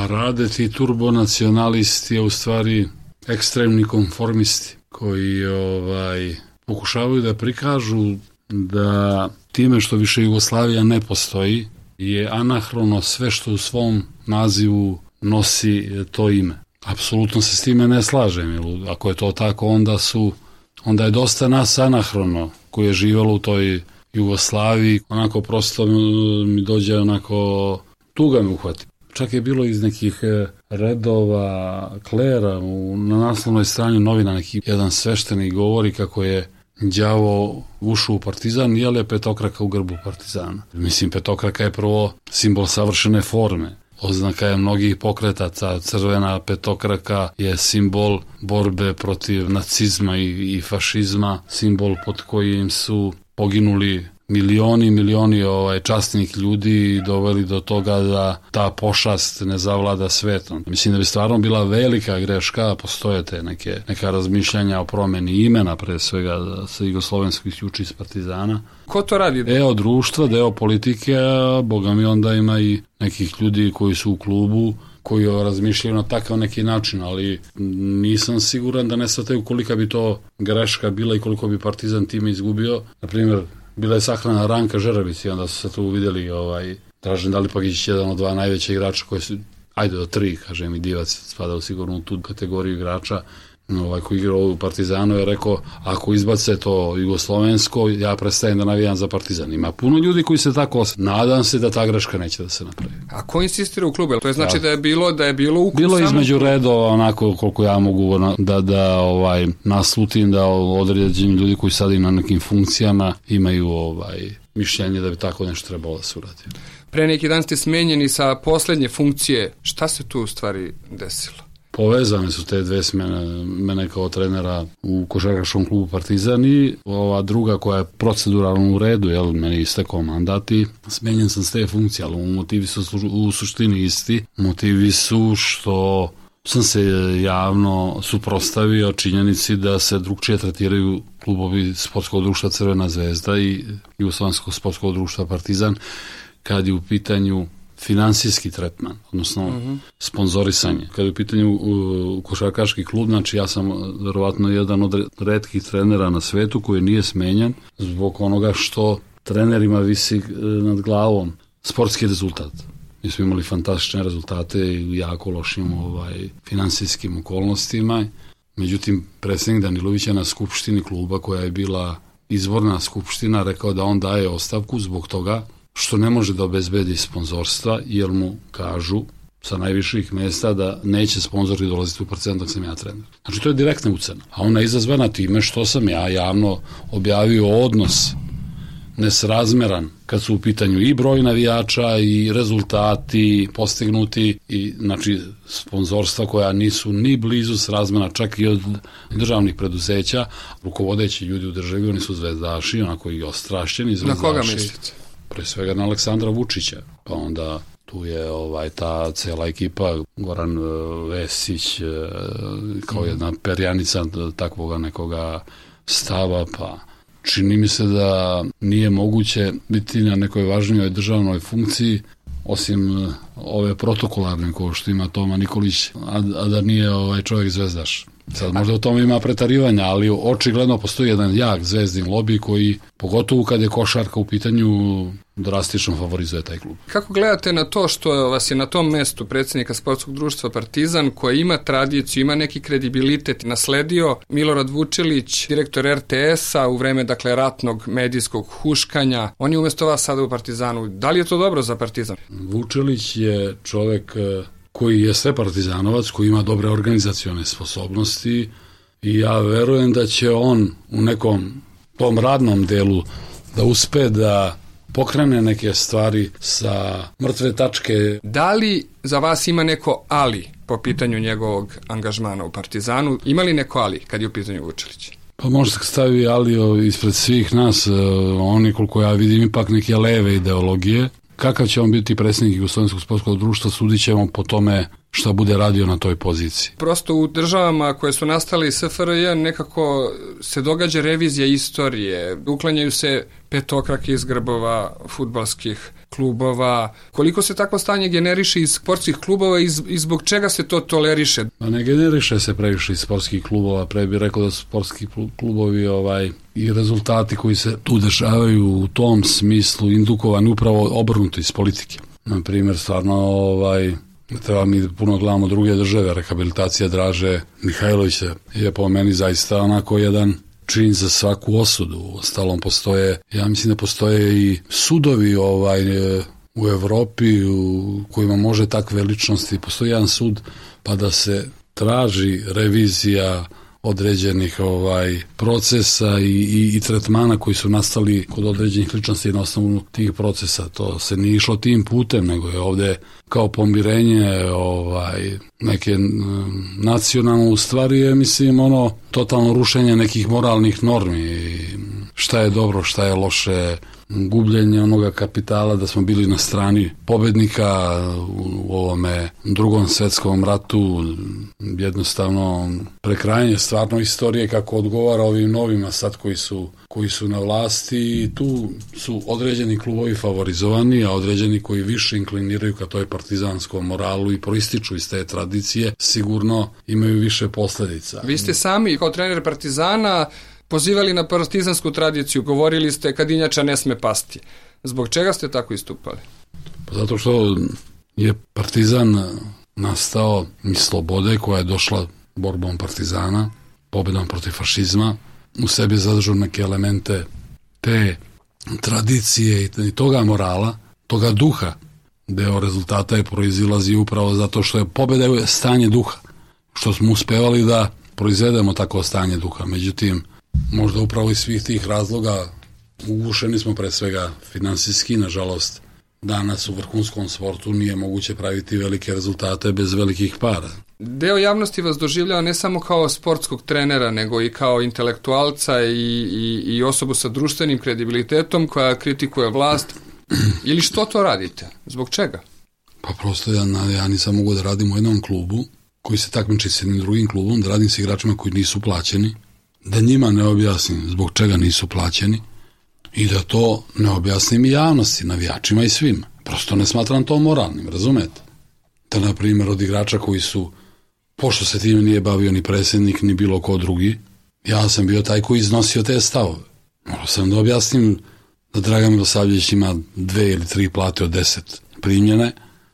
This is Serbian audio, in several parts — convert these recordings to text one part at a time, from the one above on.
Pa rade ti turbonacionalisti, a u stvari ekstremni konformisti koji pokušavaju da prikažu da time što više Jugoslavija ne postoji je anahrono sve što u svom nazivu nosi to ime. Apsolutno se s time ne slažem, jer ako je to tako, onda je dosta nas anahrono koji je živjelo u toj Jugoslaviji. Onako prosto mi dođe onako tuga me uhvati. Čak je bilo iz nekih redova klera na naslovnoj strani novina neki jedan sveštenik govori kako je đavo ušao u Partizan, je li je petokraka u grbu Partizana. Mislim, petokraka je prvo simbol savršene forme. Oznaka je mnogih pokretaca, crvena petokraka je simbol borbe protiv nacizma i fašizma, simbol pod kojim su poginuli milioni časnih ljudi i doveli do toga da ta pošast ne zavlada svetom. Mislim da bi stvarno bila velika greška, postoje te neka razmišljanja o promeni imena, pre svega da se jugoslovensko isključi iz Partizana. Ko to radi? Deo društva, deo politike, a boga mi onda ima i nekih ljudi koji su u klubu, koji razmišljaju na takav neki način, ali nisam siguran da ne shvataju kolika bi to greška bila i koliko bi Partizan time izgubio. Na primjer, bila je sahrana Ranka Žerabić i onda su se tu vidjeli Dražen Dalipagić, jedan od dva najveća igrača koji su, do 3, kažem, i Divac spada u sigurno u tu kategoriju igrača, koji igrao u Partizanu je rekao, ako izbace to jugoslovensko, ja prestajem da navijam za Partizan. Ima puno ljudi koji se tako osjećaju. Nadam se da ta greška neće da se napravi. A ko insistira u klubu? To je znači da je bilo bilo između redova, onako koliko ja mogu da naslutim da određeni ljudi koji sad na nekim funkcijama imaju mišljenje da bi tako nešto trebalo da se uradi. Pre neki dan ste smenjeni sa poslednje funkcije. Šta se tu u stvari desilo? Povezane su te dve smene, mene kao trenera u košarkaškom klubu Partizan i ova druga koja je proceduralno u redu, meni istekao mandat i smenjen sam s te funkcije, ali motivi su u suštini isti. Motivi su što sam se javno suprotstavio činjenici da se drugčije tretiraju klubovi Sportskog društva Crvena zvezda i Jugoslovenskog sportskog društva Partizan kad je u pitanju finansijski tretman, odnosno sponzorisanje. Kad je u pitanju košarkaški klub, znači ja sam verovatno jedan od retkih trenera na svetu koji nije smenjen zbog onoga što trenerima visi nad glavom sportski rezultat. Mi smo imali fantastične rezultate i u jako lošim finansijskim okolnostima. Međutim, predsjednik Danilović je na skupštini kluba, koja je bila izvorna skupština, rekao da on daje ostavku zbog toga što ne može da obezbedi sponzorstva, jer mu kažu sa najviših mjesta da neće sponzori dolaziti u Partizan dok sam ja trener. Znači, to je direktna ucena. A ona je izazvana time što sam ja javno objavio odnos nesrazmeran kad su u pitanju i broj navijača i rezultati postignuti i znači sponzorstva koja nisu ni blizu srazmerna čak i od državnih preduzeća. Rukovodeći ljudi u državi, oni su zvezdaši, onako i ostrašćeni zvezdaši. Na koga mislite? Pre svega na Aleksandra Vučića, pa onda tu je ta cela ekipa, Goran Vesić kao jedna perjanica takvoga nekoga stava, pa čini mi se da nije moguće biti na nekoj važnijoj državnoj funkciji osim ove protokolarne kao što ima Toma Nikolić, a da nije čovjek zvezdaš. Sad možda u tome ima pretarivanja, ali očigledno postoji jedan jak zvezdin lobby koji, pogotovo kad je košarka u pitanju, drastično favorizuje taj klub. Kako gledate na to što vas je na tom mestu predsjednika Sportskog društva Partizan, koji ima tradiciju, ima neki kredibilitet, nasledio Milorad Vučelić, direktor RTS-a u vreme, ratnog medijskog huškanja. On je umjesto vas sada u Partizanu. Da li je to dobro za Partizan? Vučelić je čovjek koji je sve partizanovac, koji ima dobre organizacione sposobnosti i ja verujem da će on u nekom tom radnom delu da uspe da pokrene neke stvari sa mrtve tačke. Da li za vas ima neko ali po pitanju njegovog angažmana u Partizanu? Ima li neko ali kad je u pitanju Vučelić? Pa možda stavi ali ispred svih nas, oni koliko ja vidim ipak neke leve ideologije. Kakav će on biti predsjednik Jugoslovenskog sportskog društva, sudit ćemo po tome šta bude radio na toj poziciji. Prosto u državama koje su nastale iz SFRJ nekako se događa revizija istorije, uklanjaju se petokrake iz grbova fudbalskih klubova. Koliko se takvo stanje generiše iz sportskih klubova i zbog čega se to toleriše? Pa ne generiše se previše iz sportskih klubova, pre bih rekao da su sportski klubovi i rezultati koji se tu dešavaju u tom smislu indukovani upravo obrnuto iz politike. Na primjer, stvarno treba mi puno gledamo druge države, rehabilitacija Draže Mihajlovića je po meni zaista onako jedan čin za svaku osudu. Ostalom postoje, ja mislim da postoje i sudovi u Evropi u kojima može takve ličnosti, postoji jedan sud pa da se traži revizija određenih procesa i tretmana koji su nastali kod određenih ličnosti na osnovu tih procesa. To se nije išlo tim putem, nego je ovdje kao pomirenje neke nacionalno, u stvari je, mislim, totalno rušenje nekih moralnih normi. Šta je dobro, šta je loše, gubljenje onoga kapitala, da smo bili na strani pobednika u ovome Drugom svjetskom ratu, jednostavno prekrajanje stvarno istorije kako odgovara ovim novima sad koji su na vlasti, i tu su određeni klubovi favorizovani, a određeni koji više inkliniraju ka toj partizanskom moralu i proističu iz te tradicije, sigurno imaju više posljedica. Vi ste sami kao trener Partizana pozivali na partizansku tradiciju, govorili ste Kadinjača ne sme pasti. Zbog čega ste tako istupali? Pa zato što je Partizan nastao iz slobode koja je došla borbom Partizana, pobjedom protiv fašizma, u sebi zadržu neke elemente te tradicije i toga morala, toga duha. Deo rezultata je proizilazi upravo zato što je pobjeda je stanje duha, što smo uspevali da proizvedemo tako stanje duha. Međutim, možda upravo iz svih tih razloga ugušeni smo pre svega finansijski, nažalost. Danas u vrhunskom sportu nije moguće praviti velike rezultate bez velikih para. Deo javnosti vas doživljava ne samo kao sportskog trenera, nego i kao intelektualca i osobu sa društvenim kredibilitetom koja kritikuje vlast. Ili što to radite? Zbog čega? Pa prosto ja nisam mogu da radim u jednom klubu koji se takmiči s jednim drugim klubom, da radim s igračima koji nisu plaćeni, da njima ne objasnim zbog čega nisu plaćeni i da to ne objasnim i javnosti, navijačima i svima. Prosto ne smatram to moralnim, razumete? Da, na primjer, od igrača koji su, pošto se time nije bavio ni predsjednik, ni bilo ko drugi, ja sam bio taj koji iznosio te stavove. Morao sam da objasnim da Dragan Milosavljević ima 2 ili 3 plate od 10 primljene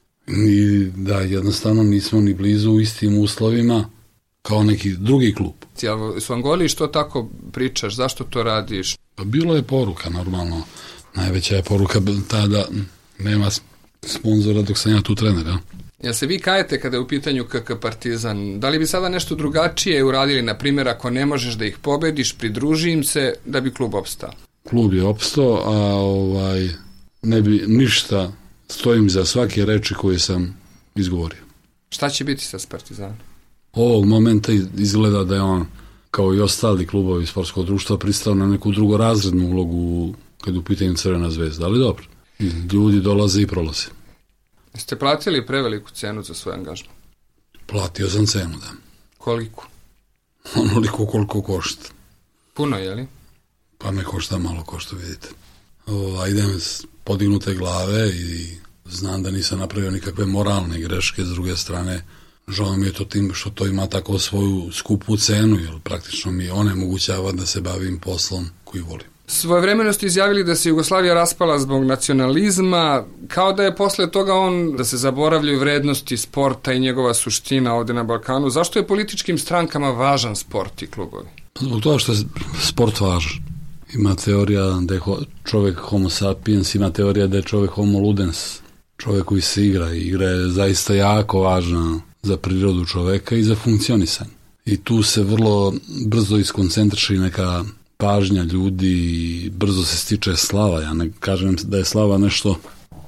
i da jednostavno nismo ni blizu u istim uslovima kao neki drugi klub. Su vam govorili što tako pričaš, zašto to radiš? Pa bilo je poruka, normalno. Najveća je poruka ta da nema sponzora dok sam ja tu trener. Ja? Jel se vi kajete kada je u pitanju KK Partizan? Da li bi sada nešto drugačije uradili, na primjer, ako ne možeš da ih pobediš, pridruži im se da bi klub opstao? Klub je opstao, a ne bi ništa, stojim za svake reči koje sam izgovorio. Šta će biti sa Partizanom? Ovog momenta izgleda da je on, kao i ostali klubovi sportskog društva, pristao na neku drugorazrednu ulogu kad je u pitanju Crvena zvezda, ali dobro. Ljudi dolaze i prolaze. Ste platili preveliku cenu za svoj angažman? Platio sam cenu, da. Koliko? Onoliko koliko košta. Puno, je li? Pa ne košta, malo košta, vidite. Idem s podignute glave i znam da nisam napravio nikakve moralne greške, s druge strane žao mi je to tim što to ima tako svoju skupu cenu, jer praktično mi onemogućava da se bavim poslom koji volim. Svojevremeno ste izjavili da se Jugoslavija raspala zbog nacionalizma, kao da je posle toga da se zaboravljaju vrednosti sporta i njegova suština ovdje na Balkanu. Zašto je političkim strankama važan sport i klubovi? Zbog toga što je sport važan. Ima teorija da je čovjek homo sapiens, ima teorija da je čovjek homo ludens, čovjek koji se igra. Igra je zaista jako važna za prirodu čovjeka i za funkcionisanje. I tu se vrlo brzo iskoncentriši neka pažnja ljudi i brzo se stiče slava. Ja ne kažem da je slava nešto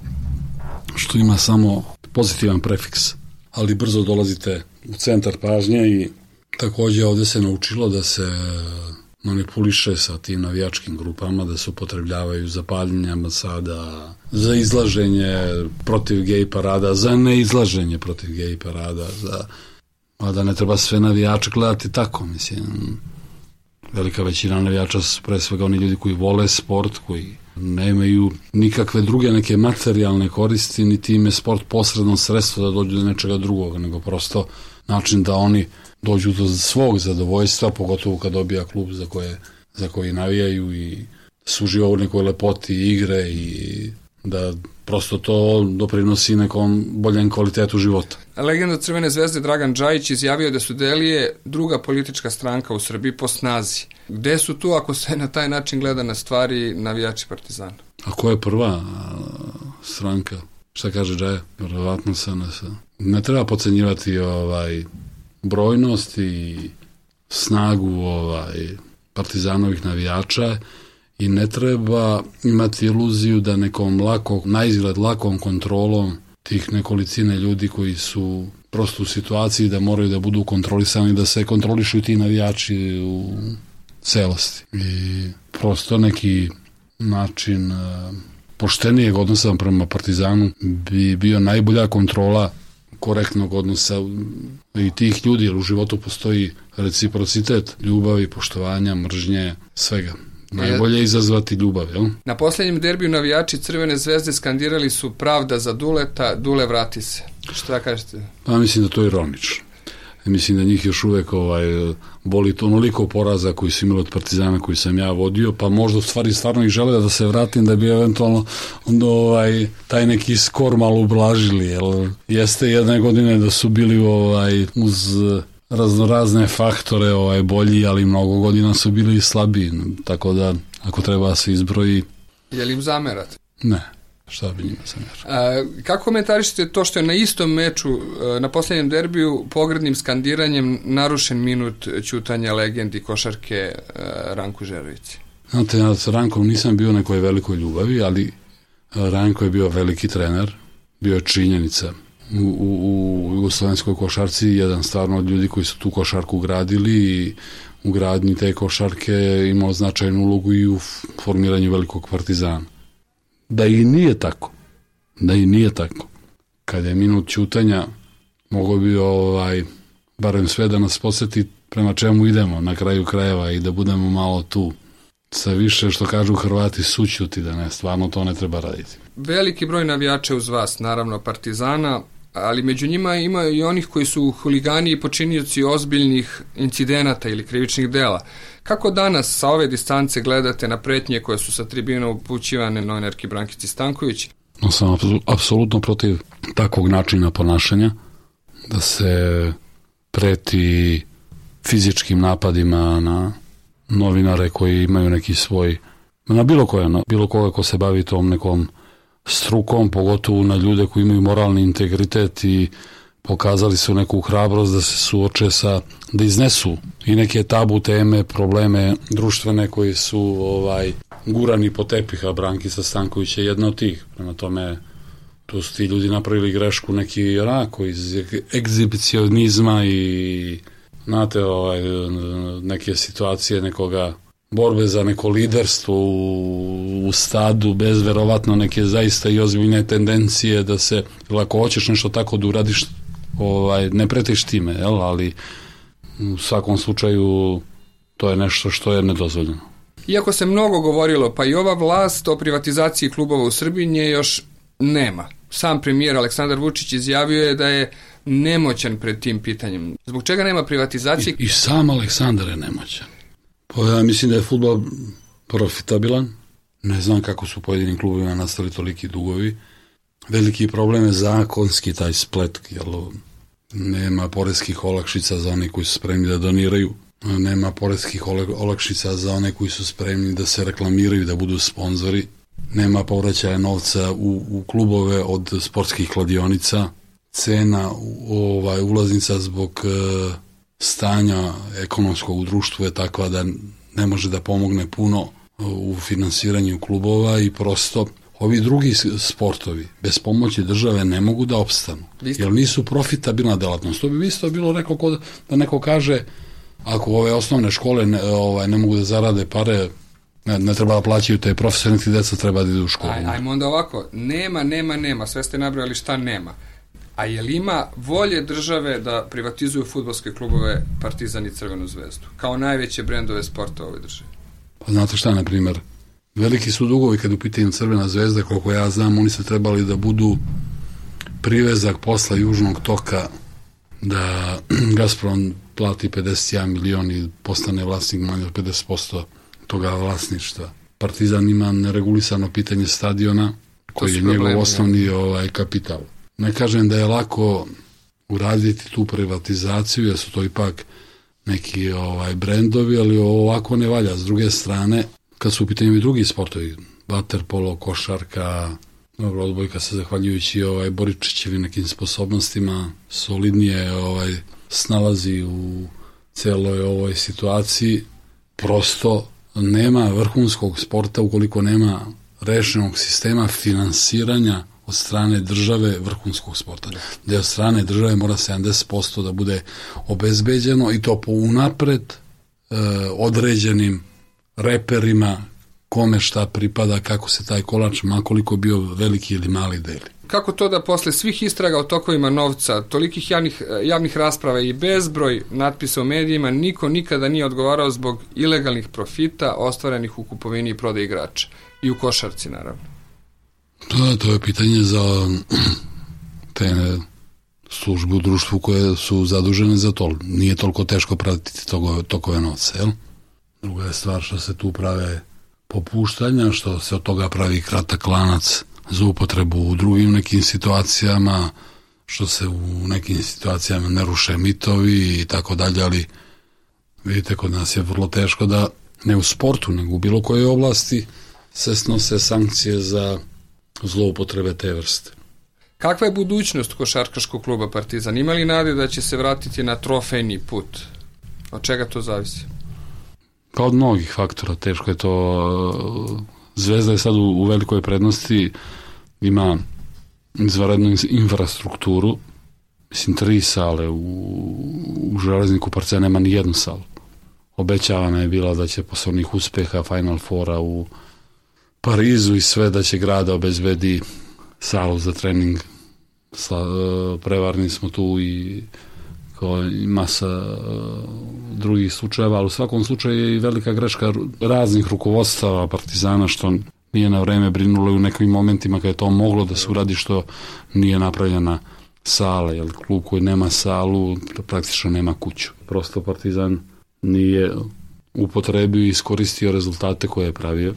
što ima samo pozitivan prefiks, ali brzo dolazite u centar pažnje i također ovdje se naučilo da se manipuliše sa tim navijačkim grupama, da se upotrebljavaju za paljenje ambasada, za izlaženje protiv gej parada, za neizlaženje protiv gej parada, a da ne treba sve navijače gledati tako, mislim. Velika većina navijača su pre svega oni ljudi koji vole sport, koji nemaju nikakve druge neke materijalne koristi, niti im je sport posredno sredstvo da dođu do nečega drugog, nego prosto način da oni dođu do svog zadovoljstva, pogotovo kad dobija klub za koji navijaju i suživa u nekoj lepoti igre i da prosto to doprinosi nekom boljem kvalitetu života. Legenda Crvene zvezde Dragan Džajić izjavio da su Delije druga politička stranka u Srbiji po snazi. Gde su tu, ako se na taj način gleda na stvari, navijači Partizana? A ko je prva stranka? Šta kaže Džaja? Vjerovatno SNS. Ne treba podcenjivati brojnost i snagu Partizanovih navijača i ne treba imati iluziju da nekom naizgled lakom kontrolom tih nekolicine ljudi koji su prosto u situaciji da moraju da budu kontrolisani, da se kontrolišu i ti navijači u celosti. I prosto neki način poštenijeg odnosa prema Partizanu bi bio najbolja kontrola korektnog odnosa i tih ljudi, jer u životu postoji reciprocitet ljubavi, poštovanja, mržnje, svega. Najbolje je izazvati ljubav, jel? Na posljednjem derbiju navijači Crvene zvezde skandirali su pravda za Duleta, Dule vrati se. Šta kažete? Pa mislim da to je ironično. Mislim da njih još uvek boli onoliko poraza koji su imali od Partizana koji sam ja vodio, pa možda u stvari stvarno ih žele da se vratim da bi eventualno taj neki skor malo ublažili, jer jeste jedne godine da su bili uz raznorazne faktore bolji, ali mnogo godina su bili i slabiji, tako da ako treba se izbroji... Je li im zamerate? Ne. Šta bi njima zamerao? Kako komentarišete to što je na istom meču, na posljednjem derbiju, pogrdnim skandiranjem narušen minut ćutanja legendi košarke Ranku Žerovici? Znate, ja s Rankom nisam bio nekoj velikoj ljubavi, ali Ranko je bio veliki trener, bio je činjenica u jugoslovenskoj košarci, jedan stvarno od ljudi koji su tu košarku gradili i u gradnji te košarke imao značajnu ulogu i u formiranju velikog Partizana. Da i nije tako. Kad je minut ćutanja, mogo bi barem sve da nas podsjeti prema čemu idemo na kraju krajeva i da budemo malo tu. Sa više, što kažu Hrvati, sućuti, da ne, stvarno to ne treba raditi. Veliki broj navijača uz vas, naravno Partizana, ali među njima ima i onih koji su huligani i počinioci ozbiljnih incidenata ili krivičnih dela. Kako danas sa ove distance gledate na pretnje koje su sa tribina upućivane novinarki Brankici Stanković? No, sam apsolutno protiv takvog načina ponašanja, da se preti fizičkim napadima na novinare koji imaju neki svoj, na bilo koga ko se bavi tom nekom strukom, pogotovo na ljude koji imaju moralni integritet i pokazali su neku hrabrost da se suoče da iznesu i neke tabu teme, probleme društvene koji su gurani po tepiha. Brankica Stanković je jedna od tih. Prema tome, tu su ti ljudi napravili grešku neki onako iz egzibicionizma i znate, neke situacije nekoga borbe za neko liderstvo u stadu, bez verovatno neke zaista i ozbiljne tendencije da se, ako hoćeš nešto tako da uradiš, ne pretiš time, ali u svakom slučaju to je nešto što je nedozvoljeno. Iako se mnogo govorilo, pa i ova vlast o privatizaciji klubova u Srbiji nje još nema. Sam premijer Aleksandar Vučić izjavio je da je nemoćan pred tim pitanjem. Zbog čega nema privatizacije? I sam Aleksandar je nemoćan. Pa ja mislim da je fudbal profitabilan. Ne znam kako su pojedinim klubovima nastali toliki dugovi. Veliki problem je zakonski taj splet, jer nema poreskih olakšica za one koji su spremni da doniraju. Nema poreskih olakšica za one koji su spremni da se reklamiraju, da budu sponzori. Nema povraćaja novca u klubove od sportskih kladionica. Cena ulaznica zbog stanja ekonomskog u društvu je takva da ne može da pomogne puno u finansiranju klubova i prosto ovi drugi sportovi bez pomoći države ne mogu da opstanu, jer nisu profitabilna delatnost. To bi isto bilo da neko kaže Ako ove osnovne škole ne mogu da zarade pare, ne treba da plaćaju te profesore, niti deca treba da idu u školu. Ajmo onda ovako, nema, sve ste nabrali šta nema. A je li ima volje države da privatizuju fudbalske klubove Partizan i Crvenu zvezdu, kao najveće brendove sporta u ovoj državi? Pa znate šta, na primjer, veliki su dugovi kad u pitanju Crvena zvezda, koliko ja znam, oni su trebali da budu privezak posla Južnog toka, da Gazprom plati 51 milion i postane vlasnik manje od 50% toga vlasništva. Partizan ima neregulisano pitanje stadiona, koji je njegov osnovni kapital. Ne kažem da je lako uraditi tu privatizaciju, jer su to ipak neki brendovi, ali ovako ne valja. S druge strane, kad su u pitanju i drugi sportovi, vaterpolo, košarka, odbojka se zahvaljujući Boričićevim nekim sposobnostima solidnije snalazi u celoj ovoj situaciji. Prosto nema vrhunskog sporta ukoliko nema rešenog sistema finansiranja od strane države vrhunskog sporta. Da od strane države mora 70% da bude obezbeđeno i to po unapred određenim reperima kome šta pripada, kako se taj kolač, makoliko bio veliki ili mali, deli. Kako to da posle svih istraga o tokovima novca, tolikih javnih rasprava i bezbroj natpisa u medijima, niko nikada nije odgovarao zbog ilegalnih profita ostvarenih u kupovini i prodaji igrača? I u košarci, naravno. To je pitanje za te službe u društvu koje su zadužene za to. Nije toliko teško pratiti tokove novca, jel? Druga je stvar što se tu prave popuštanja, što se od toga pravi kratak lanac za upotrebu u drugim nekim situacijama, što se u nekim situacijama ne ruše mitovi i tako dalje, ali vidite, kod nas je vrlo teško da ne u sportu, nego u bilo kojoj oblasti se snose sankcije za zloupotrebe te vrste. Kakva je budućnost košarkaškog kluba Partizan? Ima li nade da će se vratiti na trofejni put? Od čega to zavisi? Pa od mnogih faktora, teško je to. Zvezda je sad u velikoj prednosti, ima izvanrednu infrastrukturu, mislim 3 sale, u Železniku Partizan nema ni jednu salu. Obećavana je bila da će posle onih uspeha Final Fora u Parizu i sve, da će grada obezbedi salu za trening. Prevarni smo tu i masa drugih slučajeva, ali u svakom slučaju je i velika greška raznih rukovodstava Partizana što nije na vreme brinulo u nekim momentima kada je to moglo da se uradi, što nije napravljena sala, jer klub koji nema salu praktično nema kuću. Prosto Partizan nije upotrebio i iskoristio rezultate koje je pravio.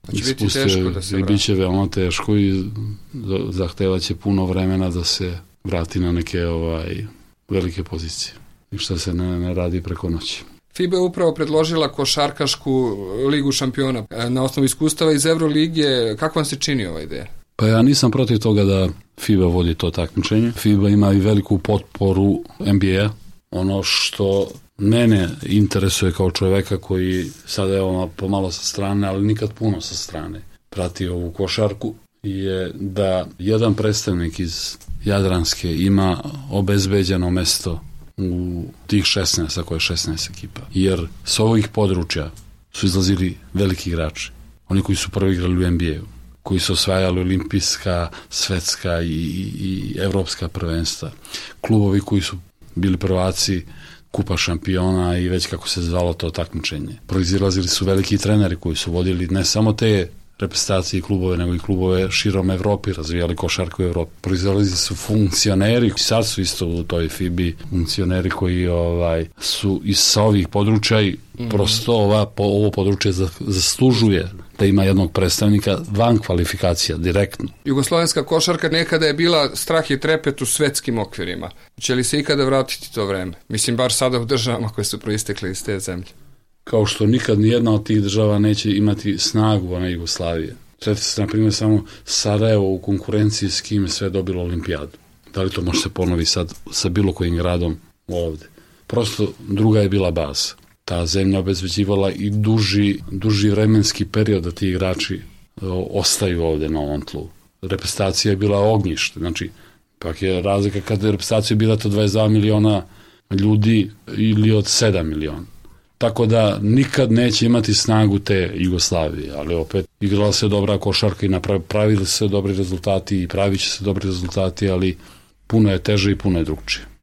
I bit će veoma teško i zahtevaće puno vremena da se vrati na neke velike pozicije. I što se ne radi preko noći. FIBA je upravo predložila košarkašku ligu šampiona. Na osnovu iskustava iz Evrolige, kako vam se čini ova ideja? Pa ja nisam protiv toga da FIBA vodi to takmičenje. FIBA ima i veliku potporu NBA. Ono što mene interesuje kao čoveka koji sada je pomalo sa strane, ali nikad puno sa strane, prati ovu košarku, je da jedan predstavnik iz Jadranske ima obezbeđeno mesto u tih 16, ako je 16 ekipa. Jer s ovih područja su izlazili veliki igrači. Oni koji su prvi igrali u NBA-u, koji su osvajali olimpijska, svetska i evropska prvenstva. Klubovi koji su bili prvaci Kupa šampiona i već kako se zvalo to takmičenje. Proizilazili su veliki treneri koji su vodili ne samo te reprezentacije i klubove, nego i klubove širom Evropi, razvijali košarku u Evropi. Proizilazili su funkcioneri, sad su isto u toj FIBI funkcioneri koji su iz ovih područja i prosto ovo područje zaslužuje da ima jednog predstavnika van kvalifikacija, direktno. Jugoslovenska košarka nekada je bila strah i trepet u svetskim okvirima. Će li se ikada vratiti to vreme? Mislim, bar sada u državama koje su proistekle iz te zemlje. Kao što nikad nijedna od tih država neće imati snagu one Jugoslavije. Sjetite se, na primjer, samo Sarajevo u konkurenciji s kime sve dobilo olimpijadu. Da li to može se ponovi sad sa bilo kojim gradom ovde? Prosto druga je bila baza. Ta zemlja obezbeđivala i duži vremenski period da ti igrači ostaju ovde na ovom tlu. Reprezentacija je bila ognjište, znači pak je razlika kada je reprezentacija bila to 22 miliona ljudi ili od 7 miliona. tako da nikad neće imati snagu te Jugoslavije, ali opet igrala se dobra košarka i pravili se dobri rezultati i pravit će se dobri rezultati, ali puno je teže i puno je drugčije.